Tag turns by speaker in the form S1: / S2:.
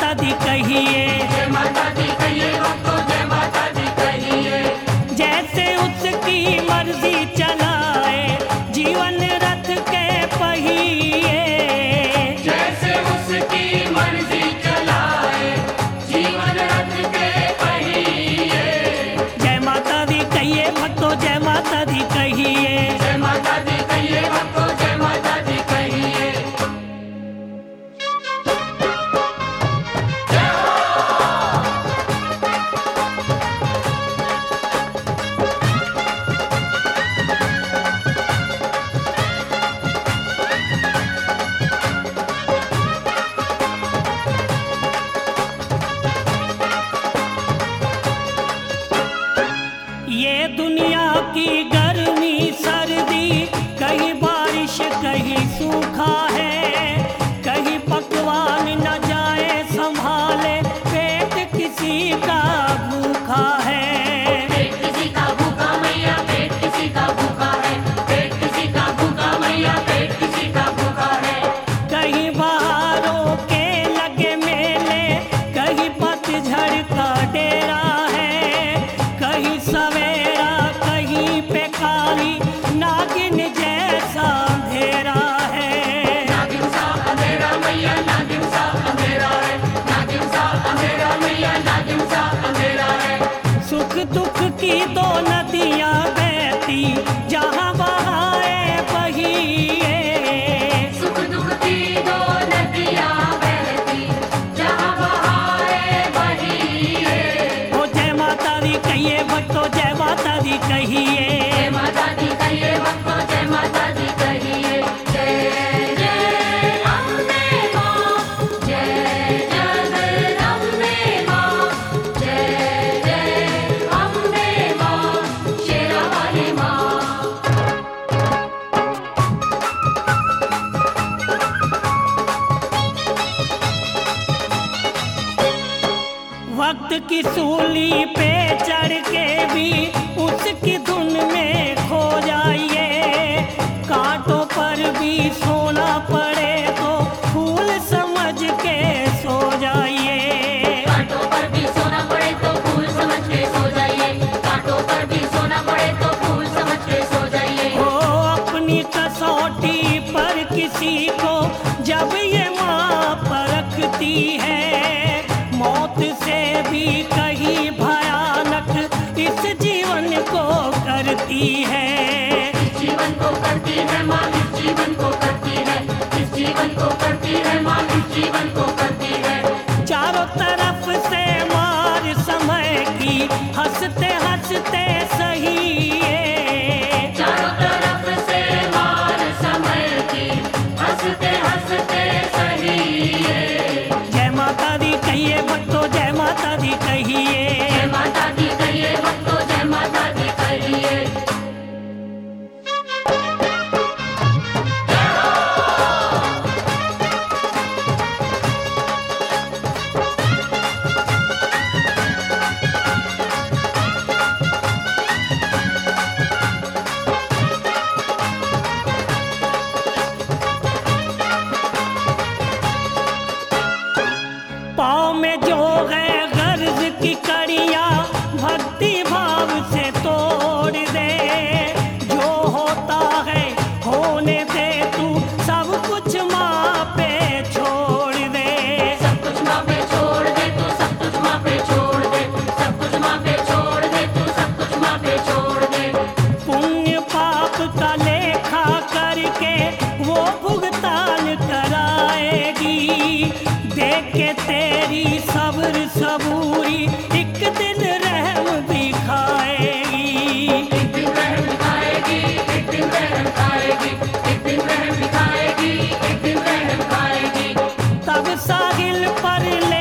S1: माता दी कहिए,
S2: जय माता दी कहिए भक्तों, जय माता दी कहिए।
S1: जैसे उसकी मर्जी चलाए जीवन रथ के पहिए,
S2: जैसे उसकी मर्जी चलाए जीवन रथ के पहिए।
S1: जय माता दी कहिए भक्तों, जय माता दी कहिए।
S2: जय माता दी कहिए भक्तों, जय माता दी कहिए।
S1: ये दुनिया की गर्मी सर्दी, कहीं बारिश कहीं सूखा है, कहीं पकवान न जाए संभाले पेट किसी का भूखा है।
S2: पेट किसी का भूखा मैया, पेट किसी का भूखा है, पेट किसी का भूखा मैया, पेट किसी का भूखा है।
S1: कहीं बहारों के लगे मेले, कहीं पतझड़ का डेरा है, कहीं सवेरा कहीं पे काली नागिन जैसा अंधेरा है।
S2: नागिन सा अंधेरा मैया, नागिन सा अंधेरा है, नागिन सा अंधेरा मैया, नागिन सा अंधेरा है।
S1: सुख दुख की दो नदियां बहती जहाँ बहाए बहिए,
S2: सुख दुख की दो नदियाँ बहती जहाँ बहाए बहिए।
S1: ओ जय माता दी कहिए भक्तों, जय माता दी कहिए।
S2: जय माता दी कहिए भक्तों, जय माता दी कहिए। जय जय अम्बे माँ, जय जगदम्बे माँ, जय जय अम्बे माँ, शेरा वाली माँ।
S1: वक्त की सूली पे चढ़ के भी उसकी धुन में खो जाइए, कांटों पर भी सोना पड़े तो फूल समझ के सो जाइए।
S2: कांटों पर भी सोना पड़े तो फूल समझ के सो जाइए, कांटों पर भी सोना पड़े तो फूल समझ के सो जाइए।
S1: ओ अपनी कसौटी पर किसी को जब ये माँ परखती है, मौत से भी कहीं भयानक इस जीवन को करती है।
S2: इस जीवन को करती है माँ, इस जीवन को करती है, इस जीवन को करती है माँ, इस जीवन को करती है।
S1: चारों तरफ से मार समय की हंसते हंसते सही है।
S2: चारों तरफ से मार समय की हंसते हंसते सही है।
S1: जय माता दी कहिए भक्तों, जय माता दी कहिए।
S2: जय माता दी कहिए भक्तों, जय माता दी कहिए।
S1: पाँव में जो है गर्ज की कड़ियाँ भक्ति भाव से तोड़ दे, जो होता है होने दे तू सब कुछ माँ पे छोड़ दे।
S2: सब कुछ माँ पे छोड़ दे तू, सब कुछ माँ पे छोड़ दे, सब कुछ माँ पे छोड़ दे तू, सब कुछ माँ पे छोड़ दे।
S1: पुण्य पाप का लेखा करके वो भुगतान कराएगी, देख के तेरी सब्र सबूरी एक दिन रहम दिखाएगी।
S2: एक दिन रहम दिखाएगी, एक दिन रहम खाएगी, एक दिन रहम दिखाएगी, एक दिन रहम खाएगी।
S1: तब साहिल पर ले